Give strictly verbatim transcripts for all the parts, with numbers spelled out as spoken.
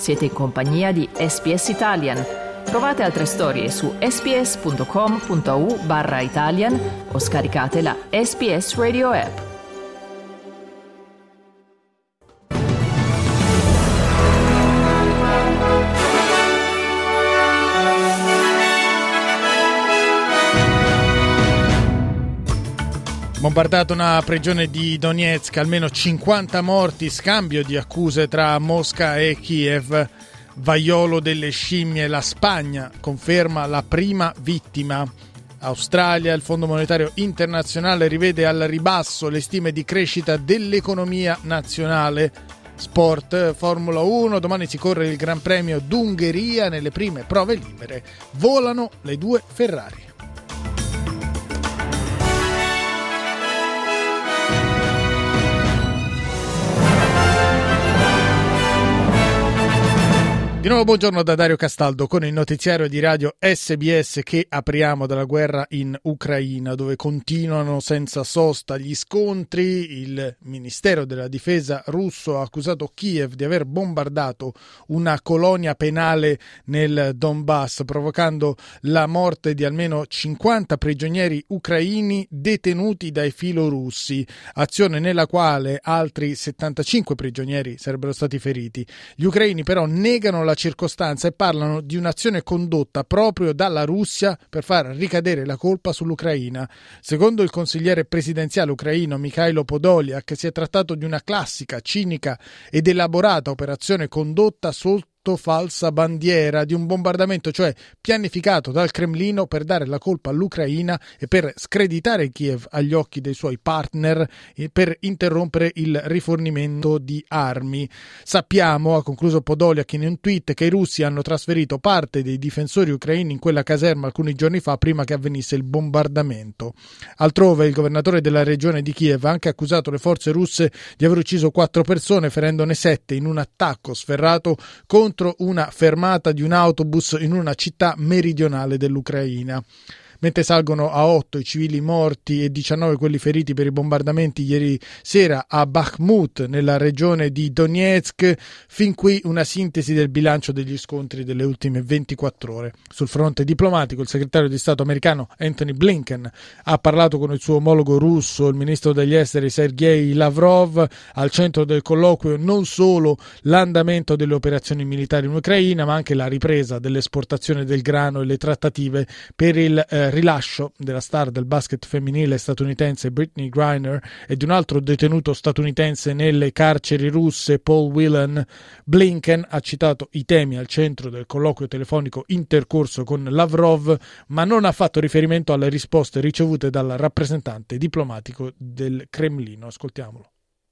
Siete in compagnia di S B S Italian. Trovate altre storie su sbs.com.au barra Italian o scaricate la S B S Radio app. Bombardata una prigione di Donetsk, almeno cinquanta morti, scambio di accuse tra Mosca e Kiev. Vaiolo delle scimmie, la Spagna conferma la prima vittima. Australia, il Fondo Monetario Internazionale rivede al ribasso le stime di crescita dell'economia nazionale. Sport, Formula uno, domani si corre il Gran Premio d'Ungheria, nelle prime prove libere volano le due Ferrari. Di nuovo buongiorno da Dario Castaldo con il notiziario di radio S B S che apriamo dalla guerra in Ucraina, dove continuano senza sosta gli scontri. Il Ministero della Difesa russo ha accusato Kiev di aver bombardato una colonia penale nel Donbass, provocando la morte di almeno cinquanta prigionieri ucraini detenuti dai filorussi, azione nella quale altri settantacinque prigionieri sarebbero stati feriti. Gli ucraini però negano la circostanza e parlano di un'azione condotta proprio dalla Russia per far ricadere la colpa sull'Ucraina. Secondo il consigliere presidenziale ucraino Mikhailo Podolyak si è trattato di una classica, cinica ed elaborata operazione condotta sotto falsa bandiera di un bombardamento, cioè pianificato dal Cremlino per dare la colpa all'Ucraina e per screditare Kiev agli occhi dei suoi partner e per interrompere il rifornimento di armi. Sappiamo, ha concluso Podolyak in un tweet, che i russi hanno trasferito parte dei difensori ucraini in quella caserma alcuni giorni fa prima che avvenisse il bombardamento. Altrove il governatore della regione di Kiev ha anche accusato le forze russe di aver ucciso quattro persone, ferendone sette in un attacco sferrato contro una fermata di un autobus in una città meridionale dell'Ucraina. Mentre salgono a otto i civili morti e diciannove quelli feriti per i bombardamenti ieri sera a Bakhmut, nella regione di Donetsk. Fin qui una sintesi del bilancio degli scontri delle ultime ventiquattro ore. Sul fronte diplomatico, il segretario di Stato americano Antony Blinken ha parlato con il suo omologo russo, il ministro degli esteri Sergei Lavrov. Al centro del colloquio non solo l'andamento delle operazioni militari in Ucraina, ma anche la ripresa dell'esportazione del grano e le trattative per il eh, rilascio della star del basket femminile statunitense Brittney Griner e di un altro detenuto statunitense nelle carceri russe, Paul Whelan. Blinken ha citato i temi al centro del colloquio telefonico intercorso con Lavrov, ma non ha fatto riferimento alle risposte ricevute dal rappresentante diplomatico del Cremlino. Ascoltiamolo.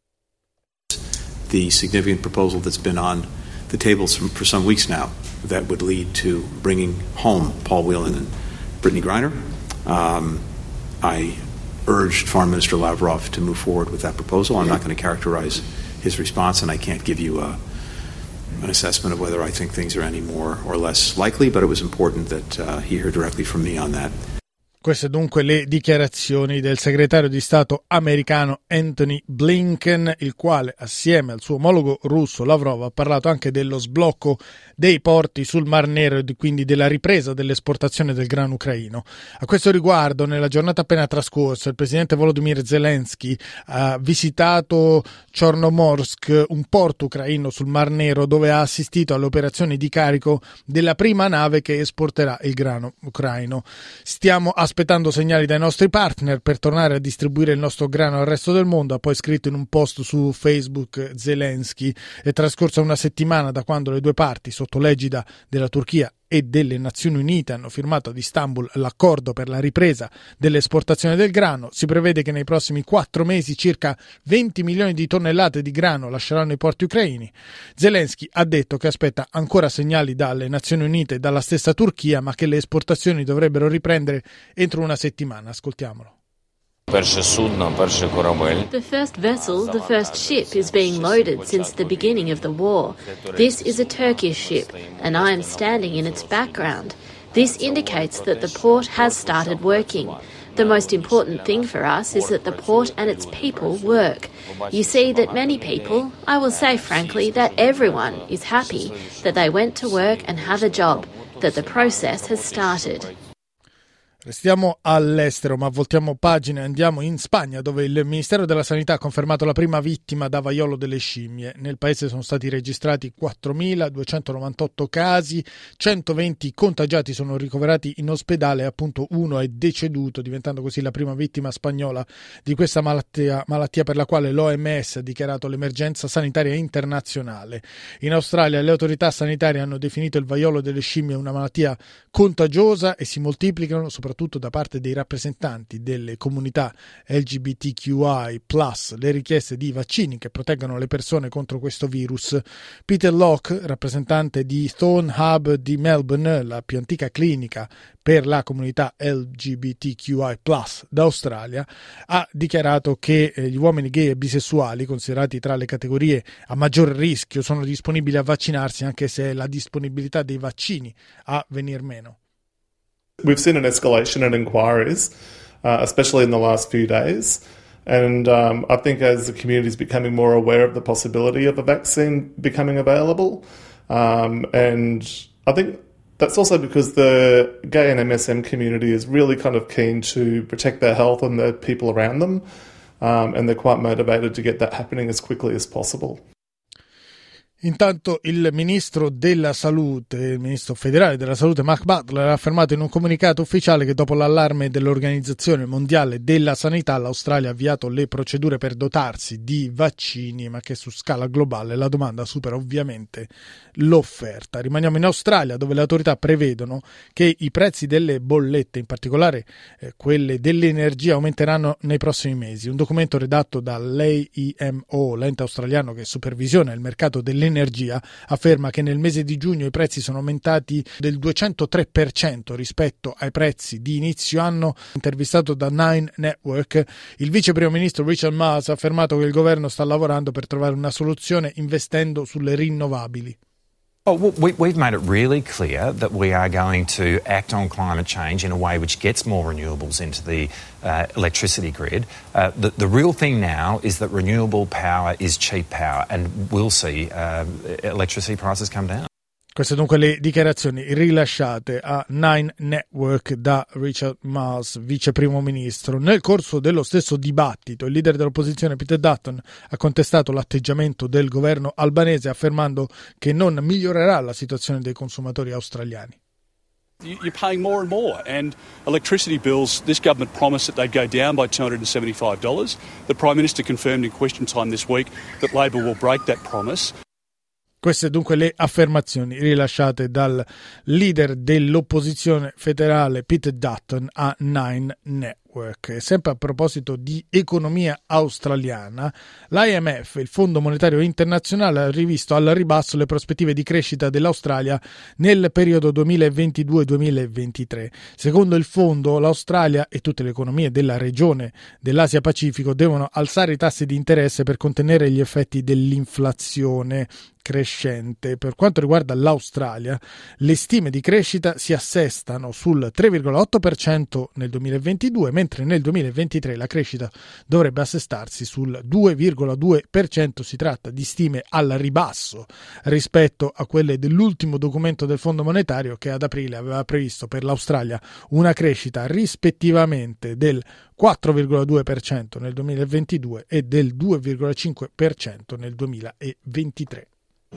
The significant proposal that's been on the table for some weeks now that would lead to bringing home Paul Whelan and Brittney Griner. Um, I urged Foreign Minister Lavrov to move forward with that proposal. I'm not going to characterize his response, and I can't give you a, an assessment of whether I think things are any more or less likely, but it was important that uh, he heard directly from me on that. Queste dunque le dichiarazioni del segretario di Stato americano Antony Blinken, il quale assieme al suo omologo russo Lavrov ha parlato anche dello sblocco dei porti sul Mar Nero e quindi della ripresa dell'esportazione del grano ucraino. A questo riguardo, nella giornata appena trascorsa, il presidente Volodymyr Zelensky ha visitato Chornomorsk, un porto ucraino sul Mar Nero, dove ha assistito alle operazioni di carico della prima nave che esporterà il grano ucraino. Stiamo aspettando segnali dai nostri partner per tornare a distribuire il nostro grano al resto del mondo, ha poi scritto in un post su Facebook Zelensky. È trascorsa una settimana da quando le due parti, sotto l'egida della Turchia e delle Nazioni Unite, hanno firmato ad Istanbul l'accordo per la ripresa dell'esportazione del grano. Si prevede che nei prossimi quattro mesi circa venti milioni di tonnellate di grano lasceranno i porti ucraini. Zelensky ha detto che aspetta ancora segnali dalle Nazioni Unite e dalla stessa Turchia, ma che le esportazioni dovrebbero riprendere entro una settimana. Ascoltiamolo. The first vessel, the first ship, is being loaded since the beginning of the war. This is a Turkish ship, and I am standing in its background. This indicates that the port has started working. The most important thing for us is that the port and its people work. You see that many people, I will say frankly, that everyone is happy that they went to work and have a job, that the process has started. Restiamo all'estero, ma voltiamo pagina e andiamo in Spagna, dove il Ministero della Sanità ha confermato la prima vittima da vaiolo delle scimmie. Nel paese sono stati registrati quattromiladuecentonovantotto casi, centoventi contagiati sono ricoverati in ospedale e appunto uno è deceduto, diventando così la prima vittima spagnola di questa malattia, malattia per la quale l'O M S ha dichiarato l'emergenza sanitaria internazionale. In Australia le autorità sanitarie hanno definito il vaiolo delle scimmie una malattia contagiosa e si moltiplicano soprattutto da parte dei rappresentanti delle comunità L G B T Q I plus, le richieste di vaccini che proteggano le persone contro questo virus. Peter Locke, rappresentante di Thorn Hub di Melbourne, la più antica clinica per la comunità L G B T Q I plus d'Australia, ha dichiarato che gli uomini gay e bisessuali, considerati tra le categorie a maggior rischio, sono disponibili a vaccinarsi anche se è la disponibilità dei vaccini a venir meno. We've seen an escalation in inquiries, uh, especially in the last few days. And um, I think as the community is becoming more aware of the possibility of a vaccine becoming available, um, and I think that's also because the gay and M S M community is really kind of keen to protect their health and the people around them, um, and they're quite motivated to get that happening as quickly as possible. Intanto il ministro della salute, il ministro federale della salute Mark Butler ha affermato in un comunicato ufficiale che dopo l'allarme dell'Organizzazione Mondiale della Sanità l'Australia ha avviato le procedure per dotarsi di vaccini, ma che su scala globale la domanda supera ovviamente l'offerta. Rimaniamo in Australia, dove le autorità prevedono che i prezzi delle bollette, in particolare eh, quelle dell'energia, aumenteranno nei prossimi mesi. Un documento redatto dall'A E M O, l'ente australiano che supervisiona il mercato dell'energia, L'energia afferma che nel mese di giugno i prezzi sono aumentati del duecentotré per cento rispetto ai prezzi di inizio anno. Intervistato da Nine Network, il vice primo ministro Richard Marles ha affermato che il governo sta lavorando per trovare una soluzione investendo sulle rinnovabili. Oh, well, we, we've made it really clear that we are going to act on climate change in a way which gets more renewables into the uh, electricity grid. Uh, the, the real thing now is that renewable power is cheap power, and we'll see uh, electricity prices come down. Queste dunque le dichiarazioni rilasciate a Nine Network da Richard Marles, vice primo ministro. Nel corso dello stesso dibattito il leader dell'opposizione Peter Dutton ha contestato l'atteggiamento del governo albanese, affermando che non migliorerà la situazione dei consumatori australiani. You're paying more and more, and electricity bills, this government promised that they'd go down by two hundred seventy-five dollars. The Prime Minister confirmed in question time this week that Labor will break that promise. Queste dunque le affermazioni rilasciate dal leader dell'opposizione federale Peter Dutton a Nine Network. E sempre a proposito di economia australiana, l'I M F, il Fondo Monetario Internazionale, ha rivisto al ribasso le prospettive di crescita dell'Australia nel periodo duemilaventidue duemilaventitré. Secondo il fondo, l'Australia e tutte le economie della regione dell'Asia Pacifico devono alzare i tassi di interesse per contenere gli effetti dell'inflazione crescente. Per quanto riguarda l'Australia, le stime di crescita si assestano sul tre virgola otto per cento nel duemilaventidue, mentre nel duemilaventitré la crescita dovrebbe assestarsi sul due virgola due per cento. Si tratta di stime al ribasso rispetto a quelle dell'ultimo documento del Fondo Monetario, che ad aprile aveva previsto per l'Australia una crescita rispettivamente del quattro virgola due per cento nel duemilaventidue e del due virgola cinque per cento nel duemilaventitré.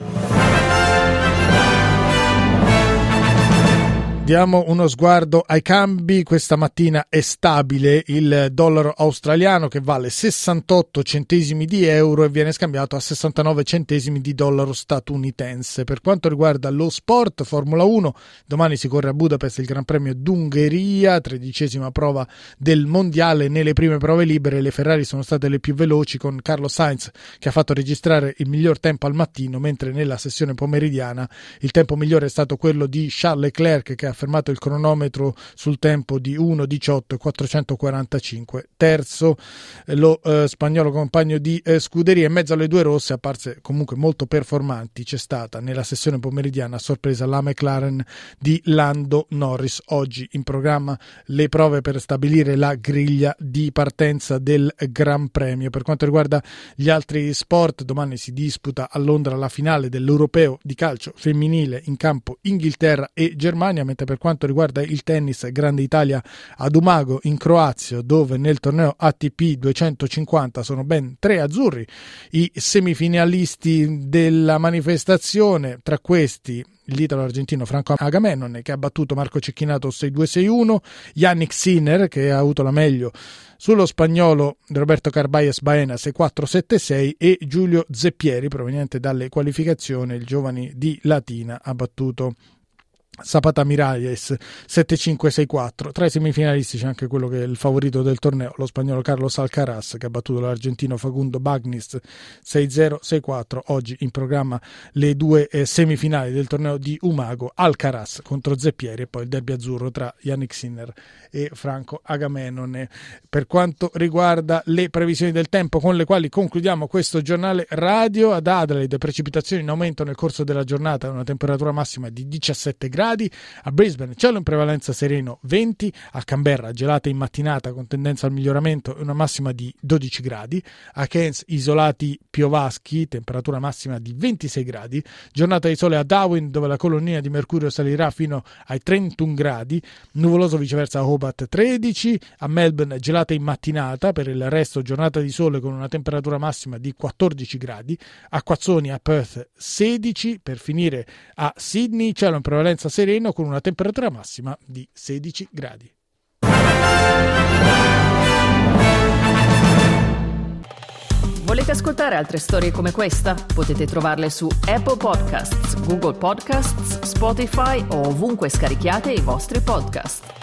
Diamo uno sguardo ai cambi. Questa mattina è stabile il dollaro australiano, che vale sessantotto centesimi di euro e viene scambiato a sessantanove centesimi di dollaro statunitense. Per quanto riguarda lo sport, Formula uno, domani si corre a Budapest il Gran Premio d'Ungheria, tredicesima prova del mondiale. Nelle prime prove libere le Ferrari sono state le più veloci, con Carlos Sainz che ha fatto registrare il miglior tempo al mattino, mentre nella sessione pomeridiana il tempo migliore è stato quello di Charles Leclerc, che ha ha fermato il cronometro sul tempo di uno diciotto quattrocentoquarantacinque. Terzo eh, lo eh, spagnolo compagno di eh, scuderia. In mezzo alle due rosse, apparse comunque molto performanti, c'è stata nella sessione pomeridiana a sorpresa la McLaren di Lando Norris. Oggi in programma le prove per stabilire la griglia di partenza del Gran Premio. Per quanto riguarda gli altri sport, domani si disputa a Londra la finale dell'Europeo di calcio femminile, in campo Inghilterra e Germania, mentre per quanto riguarda il tennis, Grande Italia ad Umago in Croazia, dove nel torneo A T P duecentocinquanta sono ben tre azzurri i semifinalisti della manifestazione. Tra questi l'italo argentino Franco Agamennone, che ha battuto Marco Cecchinato sei due sei uno, Yannick Sinner, che ha avuto la meglio sullo spagnolo Roberto Carballes Baena sei quattro sette sei, e Giulio Zeppieri, proveniente dalle qualificazioni, il giovane di Latina, ha battuto Zapata Miralles sette cinque sei quattro. Tra i semifinalisti c'è anche quello che è il favorito del torneo, lo spagnolo Carlos Alcaraz, che ha battuto l'argentino Facundo Bagnis sei zero sei quattro. Oggi in programma le due eh, semifinali del torneo di Umago, Alcaraz contro Zeppieri, e poi il derby azzurro tra Yannick Sinner e Franco Agamennone. Per quanto riguarda le previsioni del tempo con le quali concludiamo questo giornale radio, ad Adelaide precipitazioni in aumento nel corso della giornata, una temperatura massima di diciassette gradi. A Brisbane cielo in prevalenza sereno venti, a Canberra gelate in mattinata con tendenza al miglioramento e una massima di dodici gradi, a Cairns isolati piovaschi, temperatura massima di ventisei gradi, giornata di sole a Darwin dove la colonnina di mercurio salirà fino ai trentuno gradi, nuvoloso viceversa a Hobart tredici, a Melbourne gelate in mattinata, per il resto giornata di sole con una temperatura massima di quattordici gradi, a Quazzoni a Perth sedici, per finire a Sydney cielo in prevalenza sereno con una temperatura massima di sedici gradi. Volete ascoltare altre storie come questa? Potete trovarle su Apple Podcasts, Google Podcasts, Spotify o ovunque scarichiate i vostri podcast.